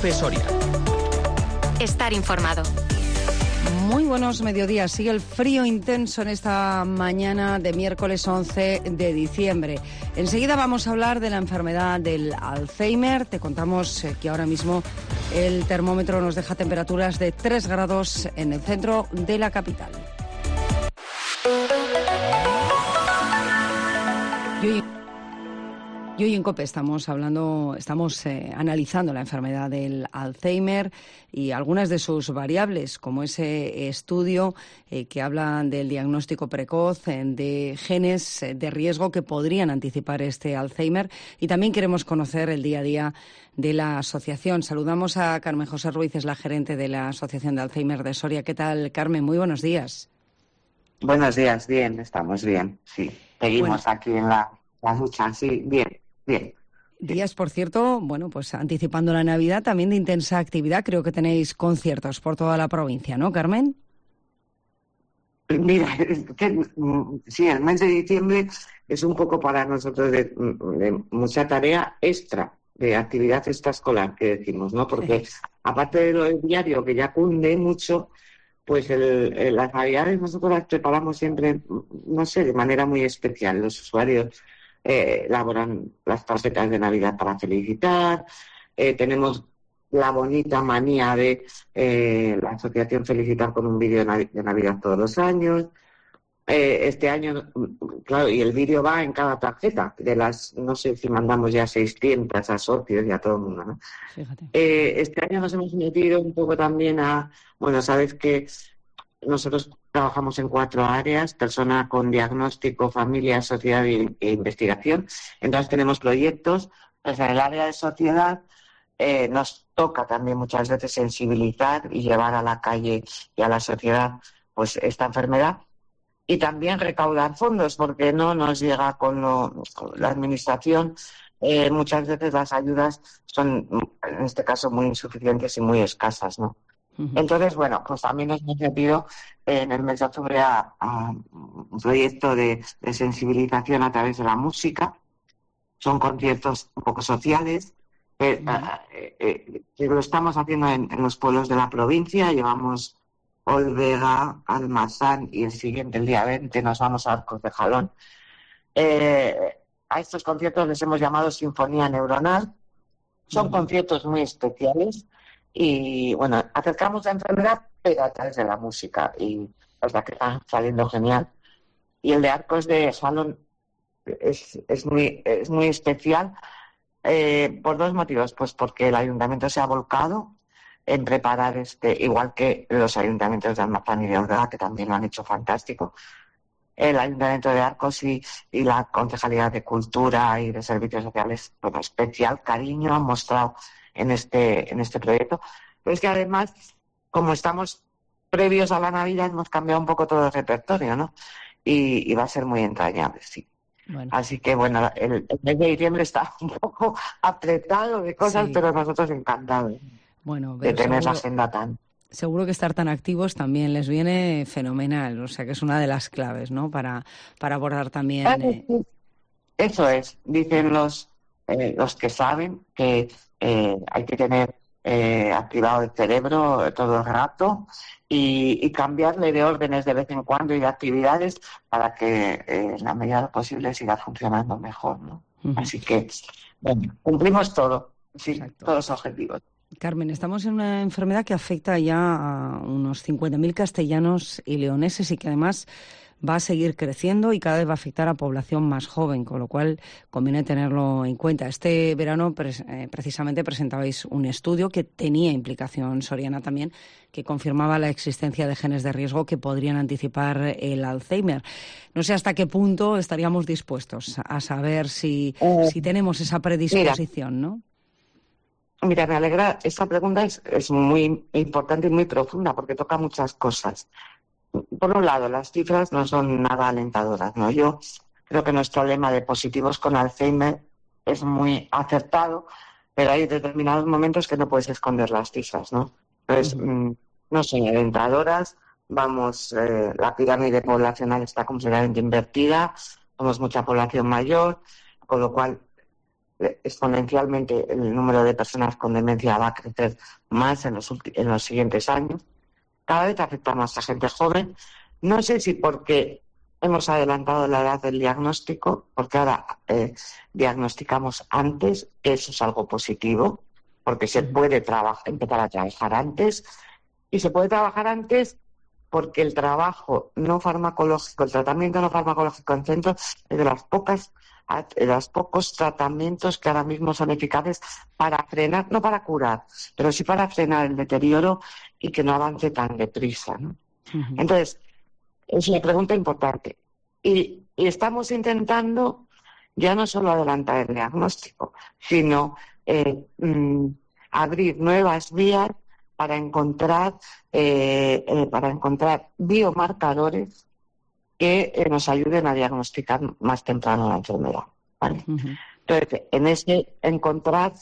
COPE Soria. Estar informado. Muy buenos mediodías. Sigue el frío intenso en esta mañana de miércoles 11 de diciembre. Enseguida vamos a hablar de la enfermedad del Alzheimer. Te contamos que ahora mismo el termómetro nos deja temperaturas de 3 grados en el centro de la capital. Y hoy en COPE estamos analizando la enfermedad del Alzheimer y algunas de sus variables, como ese estudio que habla del diagnóstico precoz de genes de riesgo que podrían anticipar este Alzheimer. Y también queremos conocer el día a día de la asociación. Saludamos a Carmen José Ruiz, es la gerente de la Asociación de Alzheimer de Soria. ¿Qué tal, Carmen? Muy buenos días. Buenos días, bien, estamos bien, sí. Seguimos aquí en la lucha, sí, bien. Días, por cierto, pues anticipando la Navidad, también de intensa actividad. Creo que tenéis conciertos por toda la provincia, ¿no, Carmen? Mira, sí, el mes de diciembre es un poco para nosotros de mucha tarea extra, de actividad extraescolar, que decimos, ¿no? Porque aparte de lo diario, que ya cunde mucho, pues las Navidades nosotros las preparamos siempre, no sé, de manera muy especial. Los usuarios elaboran las tarjetas de Navidad para felicitar. Tenemos la bonita manía de la asociación felicitar con un vídeo de Navidad todos los años. Este año, claro, y el vídeo va en cada tarjeta, no sé si mandamos ya 600 a socios y a todo el mundo, ¿no? Fíjate. Este año nos hemos metido un poco también sabes que nosotros trabajamos en 4 áreas: persona con diagnóstico, familia, sociedad e investigación. Entonces tenemos proyectos. Pues en el área de sociedad nos toca también muchas veces sensibilizar y llevar a la calle y a la sociedad pues esta enfermedad. Y también recaudar fondos, porque no nos llega con la administración. Muchas veces las ayudas son, en este caso, muy insuficientes y muy escasas, ¿no? Entonces, pues también nos hemos metido en el mes de octubre a un proyecto de sensibilización a través de la música. Son conciertos un poco sociales, que lo estamos haciendo en los pueblos de la provincia. Llevamos Olvega, Almazán, y el siguiente, el día 20, nos vamos a Arcos de Jalón. A estos conciertos les hemos llamado Sinfonía Neuronal. Son conciertos muy especiales. Y acercamos la enfermedad, pero a través de la música, y la verdad que están saliendo genial. Y el de Arcos de Jalón es muy especial por 2 motivos. Pues porque el ayuntamiento se ha volcado en preparar igual que los ayuntamientos de Almazán y de Olvega, que también lo han hecho fantástico. El ayuntamiento de Arcos y la Concejalía de Cultura y de Servicios Sociales, especial cariño han mostrado en este proyecto. Pero es que además, como estamos previos a la Navidad, hemos cambiado un poco todo el repertorio, ¿no? Y va a ser muy entrañable, sí. Bueno. Así que, el mes de diciembre está un poco apretado de cosas, sí, pero nosotros encantados de tener la agenda tan... Seguro que estar tan activos también les viene fenomenal, o sea que es una de las claves, ¿no? Para abordar también... Eso es, dicen los que saben que hay que tener activado el cerebro todo el rato y cambiarle de órdenes de vez en cuando y de actividades para que en la medida de lo posible siga funcionando mejor, ¿no? Así que, cumplimos todo, sí, todos los objetivos. Carmen, estamos en una enfermedad que afecta ya a unos 50.000 castellanos y leoneses y que además va a seguir creciendo y cada vez va a afectar a población más joven, con lo cual conviene tenerlo en cuenta. Este verano precisamente presentabais un estudio que tenía implicación soriana también, que confirmaba la existencia de genes de riesgo que podrían anticipar el Alzheimer. No sé hasta qué punto estaríamos dispuestos a saber si tenemos esa predisposición, ¿no? Mira, me alegra, esta pregunta es muy importante y muy profunda porque toca muchas cosas. Por un lado, las cifras no son nada alentadoras, ¿no? Yo creo que nuestro lema de positivos con Alzheimer es muy acertado, pero hay determinados momentos que no puedes esconder las cifras, ¿no? Entonces, no son alentadoras, la pirámide poblacional está completamente invertida, somos mucha población mayor, con lo cual exponencialmente el número de personas con demencia va a crecer más en los siguientes años. Cada vez afecta más a gente joven. No sé si porque hemos adelantado la edad del diagnóstico, porque ahora diagnosticamos antes, eso es algo positivo, porque se puede empezar a trabajar antes, y se puede trabajar antes porque el trabajo no farmacológico, el tratamiento no farmacológico en centros es de los pocos tratamientos que ahora mismo son eficaces para frenar, no para curar, pero sí para frenar el deterioro y que no avance tan deprisa, ¿no? Entonces, es una pregunta importante. Y estamos intentando ya no solo adelantar el diagnóstico, sino abrir nuevas vías para encontrar biomarcadores que nos ayuden a diagnosticar más temprano la enfermedad, ¿vale? Entonces, en ese encontrar,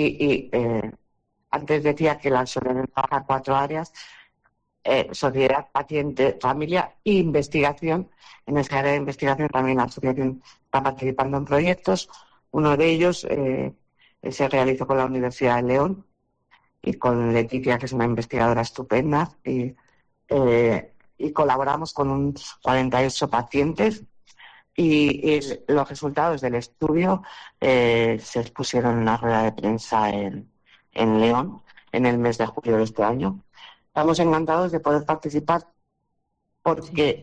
antes decía que la sociedad trabaja 4 áreas, sociedad, paciente, familia e investigación. En esa área de investigación también la asociación está participando en proyectos. Uno de ellos se realizó con la Universidad de León y con Leticia, que es una investigadora estupenda, y colaboramos con unos 48 pacientes y los resultados del estudio se expusieron en una rueda de prensa en León en el mes de julio de este año. Estamos encantados de poder participar porque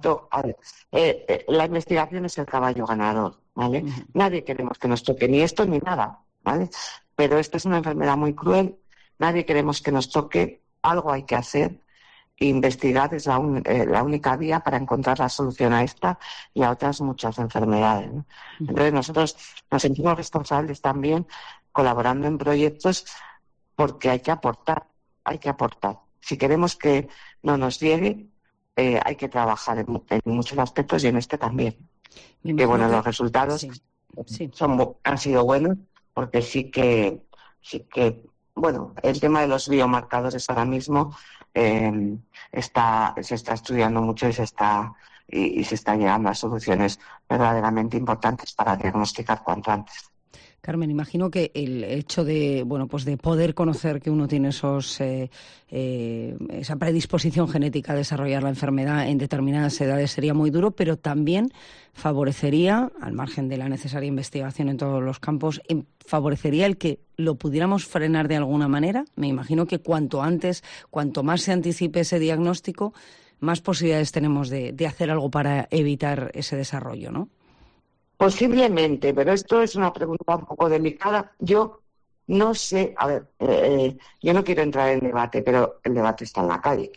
la investigación es el caballo ganador, ¿vale? Nadie queremos que nos toque ni esto ni nada, ¿vale? Pero esta es una enfermedad muy cruel, nadie queremos que nos toque, algo hay que hacer. Investigar es la única vía para encontrar la solución a esta y a otras muchas enfermedades, ¿no? Entonces nosotros nos sentimos responsables también colaborando en proyectos porque hay que aportar. Si queremos que no nos llegue, hay que trabajar en muchos aspectos y en este también. Que bueno, los resultados han sido buenos porque sí que bueno, el tema de los biomarcadores ahora mismo se está estudiando mucho y se está llegando a soluciones verdaderamente importantes para diagnosticar cuanto antes. Carmen, imagino que el hecho de de poder conocer que uno tiene esa predisposición genética a desarrollar la enfermedad en determinadas edades sería muy duro, pero también favorecería, al margen de la necesaria investigación en todos los campos, favorecería el que lo pudiéramos frenar de alguna manera. Me imagino que cuanto antes, cuanto más se anticipe ese diagnóstico, más posibilidades tenemos de hacer algo para evitar ese desarrollo, ¿no? Posiblemente, pero esto es una pregunta un poco delicada. Yo no sé, yo no quiero entrar en debate, pero el debate está en la calle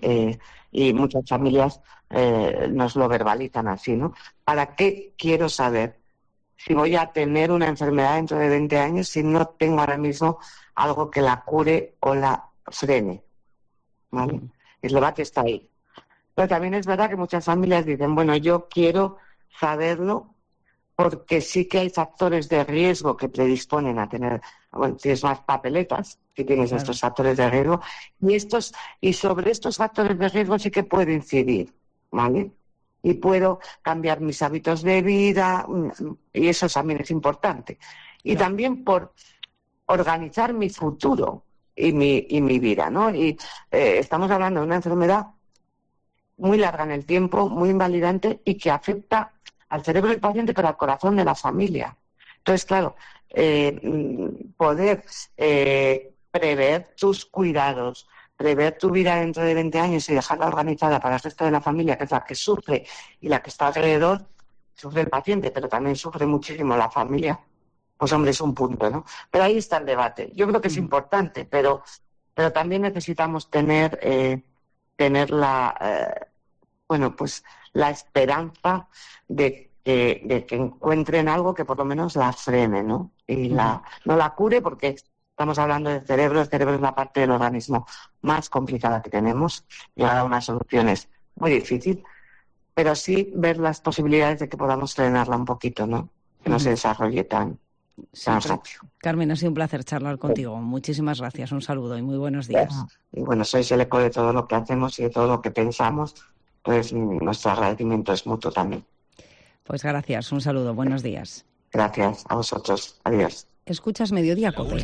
y muchas familias nos lo verbalizan así, ¿no? ¿Para qué quiero saber si voy a tener una enfermedad dentro de 20 años si no tengo ahora mismo algo que la cure o la frene? ¿Vale? El debate está ahí. Pero también es verdad que muchas familias dicen, bueno, yo quiero saberlo porque sí que hay factores de riesgo que predisponen a tener, bueno, tienes más papeletas, si tienes estos factores de riesgo, y sobre estos factores de riesgo sí que puedo incidir, ¿vale? Y puedo cambiar mis hábitos de vida, y eso también es importante. Y también por organizar mi futuro y mi vida, ¿no? Y estamos hablando de una enfermedad muy larga en el tiempo, muy invalidante y que afecta al cerebro del paciente, pero al corazón de la familia. Entonces, claro, poder prever tus cuidados, prever tu vida dentro de 20 años y dejarla organizada para el resto de la familia, que es la que sufre y la que está alrededor, sufre el paciente, pero también sufre muchísimo la familia. Pues hombre, es un punto, ¿no? Pero ahí está el debate. Yo creo que es importante, pero también necesitamos tener la esperanza de que encuentren algo que por lo menos la frene, ¿no? Y no la cure, porque estamos hablando del cerebro. El cerebro es la parte del organismo más complicada que tenemos. Llegar a una solución es muy difícil, pero sí ver las posibilidades de que podamos frenarla un poquito, ¿no? Que no se desarrolle tan rápido. Carmen, ha sido un placer charlar contigo. Muchísimas gracias, un saludo y muy buenos días. Y bueno, sois el eco de todo lo que hacemos y de todo lo que pensamos, pues nuestro agradecimiento es mutuo también. Pues gracias, un saludo, buenos días. Gracias a vosotros. Adiós. Escuchas Mediodía COPE.